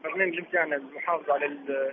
البرنامج نتاعنا المحافظة على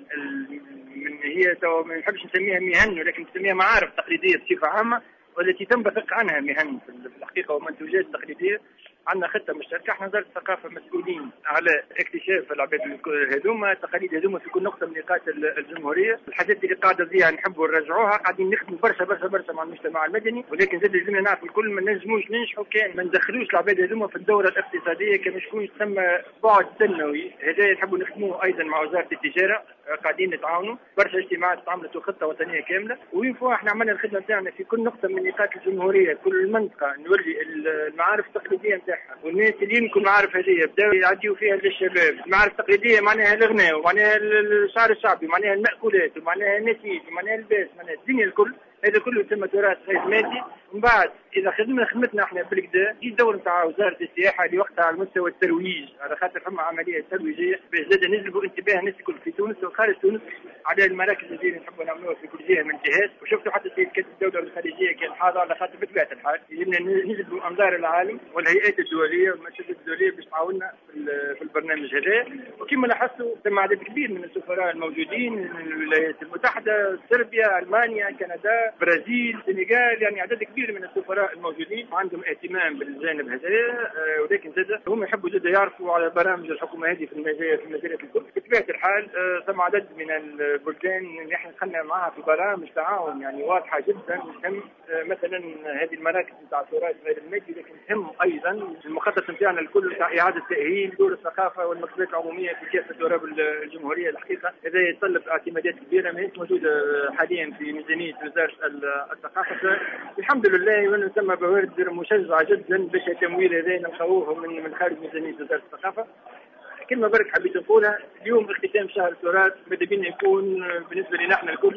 من هي ما نحبش نسميها مهن، ولكن نسميها معارف تقليدية بصفة عامة، والتي تنبثق عنها مهن في الحقيقة ومنتوجات تقليدية. عندنا خطة مشتركة، احنا وزارة الثقافة مسؤولين على اكتشاف العباد هذوما، التقاليد هذوما في كل نقطة من نقاط الجمهورية. الحاجات اللي قاعدة فيها نحبوا نرجعوها، قاعدين نخدموا برشا مع المجتمع المدني، ولكن زاد لازمنا نعرف الكل ما نجموش ننجحوا كان ما ندخلوش العباد هذوما في الدورة الاقتصادية، كما شكون ثم بعد سنوي. هذا نحبوا نخدموه أيضا مع وزارة التجارة، قاعدين نتعاونوا برشا اجتماعات تعملت وخطة وطنية كاملة، وين فوا احنا عملنا الخدمة بتاعنا في كل نقطة من نقاط الجمهورية، كل منطقة نوري المعارف التقليدية نتاعها، والناس اللي يمكن المعارف هذه بداوا يعديوا فيها للشباب. المعارف التقليدية معناها الغناء، ومعناها الشعر الشعبي، ومعناها المأكولات، ومعناها النسيج، ومعناها اللباس، معناها الدنيا الكل. هذا كله يسمى تراث غير مادي. ومن بعد اذا خدمتنا احنا بالكدا، يجي الدور نتاع وزاره السياحه اللي وقتها على مستوى الترويج، على خاطر فما عمليه ترويجيه باش زاد نجلبوا انتباه الناس الكل في تونس وخارج تونس على المراكز اللي نحبوا نعملوها في كل جهه من الجهات. وشفتوا حتى سيد كاتب الدوله الخارجيه كان حاضر، على خاطر بطبيعه الحال يجبنا نجلبوا انظار العالم والهيئات الدوليه والمؤسسات الدوليه باش تعاوننا في البرنامج هذا. وكما لاحظتوا ثم عدد كبير من السفراء الموجودين من الولايات المتحده، صربيا، المانيا، كندا، برازيل، السنغال، يعني عدد كبير من السفراء الموجودين عندهم اهتمام بالجانب هذا. ولكن زاد هم يحبوا زاد يعرفوا على برامج الحكومه هذه في المجالات الكل. بطبيعه الحال ثم عدد من البلدان اللي احنا دخلنا معها في برامج تعاون يعني واضحه جدا. تهم مثلا هذه المراكز نتاع التراث غير المادي، لكن تهم ايضا المخطط نتاعنا الكل تاع اعاده تاهيل دور الثقافه والمكتبات العموميه في كافه دوراب الجمهوريه. الحقيقه هذا يتطلب اعتمادات كبيره ما هيش موجوده حاليا في ميزانيه وزاره الثقافه. الحمد لله وانه تم بوادر مشجعه جدا باش التمويل هذا نلقاوه من خارج ميزانيه وزاره الثقافه. كلمه برك حبيت نقولها، اليوم اختتام شهر التراث ماذا بينا يكون بالنسبه لنا احنا الكل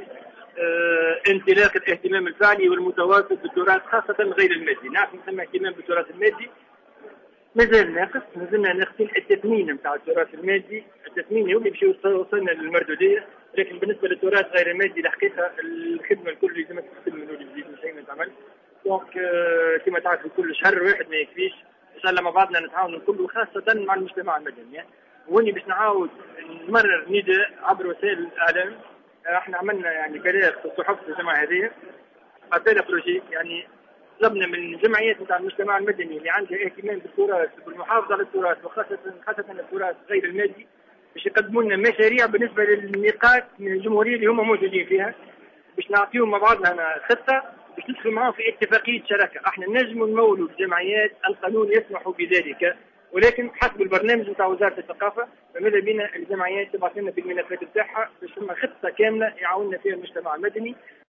انطلاق الاهتمام الفعلي والمتواصل بالتراث خاصه غير المادي. نعرف نسمى اهتمام بالتراث المادي مازال ناقص، مازلنا ناقصين التثمين نتاع التراث المادي. التثمين هو اللي باش يوصلنا للمردوديه، لكن بالنسبه للتراث غير المادي الحقيقه الخدمه الكل لازم تتم من اول جديد، مش شيء ما تعمل. دونك كما تعرفوا كل شهر واحد ما يكفيش، ان شاء الله مع بعضنا نتعاونوا الكل وخاصه مع المجتمع المدني. واني باش نعاود نمرر نداء عبر وسائل الاعلام. احنا عملنا يعني بلاغ في الصحف في الجماعه هذه، عطينا بروجي يعني طلبنا من الجمعيات نتاع المجتمع المدني اللي عندها اهتمام بالتراث والمحافظه على التراث وخاصه التراث غير المادي باش يقدموا لنا مشاريع بالنسبه للنقاط من الجمهوريه اللي هم موجودين فيها، باش نعطيهم مع بعضنا خطه باش ندخلوا معاهم في اتفاقيه شراكه. احنا نجموا نمولوا الجمعيات، القانون يسمح بذلك، ولكن حسب البرنامج نتاع وزاره الثقافه فماذا بينا الجمعيات تبعث لنا بالملفات نتاعها باش ثم خطه كامله يعاوننا فيها المجتمع المدني.